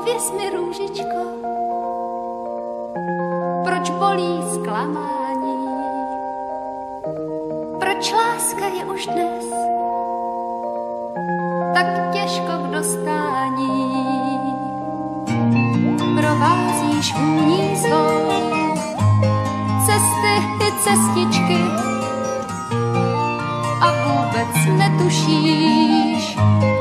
pověz mi, růžičko, proč bolí zklamání, proč láska je už dnes tak těžko k dostání. Provázíš vůní svou cesty i cestičky a vůbec netušíš,